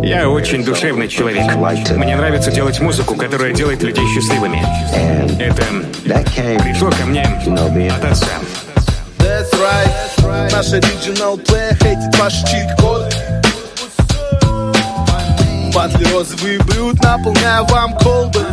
Я очень душевный человек. Мне нравится делать музыку, которая делает людей счастливыми. Это пришло ко мне от отца. That's right. Наш оригинал плеер хейтит ваши чит-коды. Батли розовый блюд, наполняю вам колбы.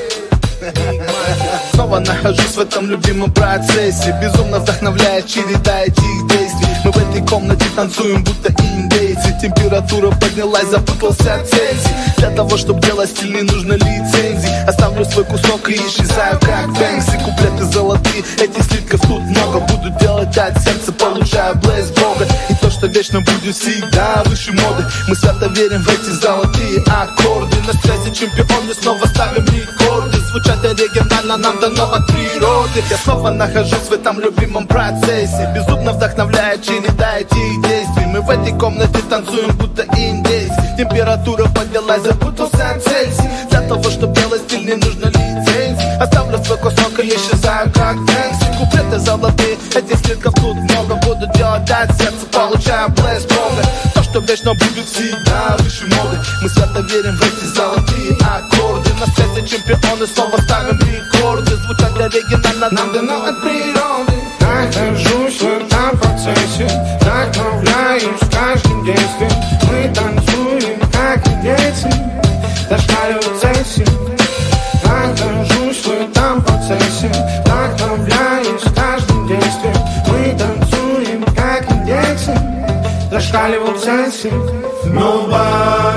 Снова нахожусь в этом любимом процессе. Безумно вдохновляет череда этих действий. Мы в этой комнате танцуем, будто индейцы. Температура поднялась, запутался Цельсий. Для того, чтобы делать стиль, не нужно лицензий. Оставлю свой кусок и исчезаю, как Бэнкси. Куплеты золотые, этих слитков тут много. Буду делать от сердца, получаю блеск Бога. И то, что вечно будет всегда выше моды. Мы свято верим в эти золотые аккорды. На связи чемпионы, снова ставим рекорды. Звучат оригинально, нам дано от природы. Я снова нахожусь в этом любимом процессе. Безумно вдохновляет череда этих действий. Мы в этой комнате танцуем, будто индейцы. Температура поднялась, запутался Цельсий. Для того, чтобы делать стиль, не нужно лицензий. Оставлю свой кусок и исчезаю, как Бэнкси. Куплеты золотые, этих слитков тут много. Буду делать от сердца, получаю блеск Бога. То, что вечно будет всегда выше моды. Мы свято верим в эти золотые аккорды. На связи чемпионы, снова ставим рекорды. Звучат оригинально, нам дано от природы. Нахожусь в этом процессе, вдохновляюсь каждым действием. Мы танцуем, как и дети, зашкаливают Цельсий. Нахожусь в этом процессе, вдохновляюсь каждым действием. Мы танцуем, как и дети, зашкаливают Цельсий. Nobody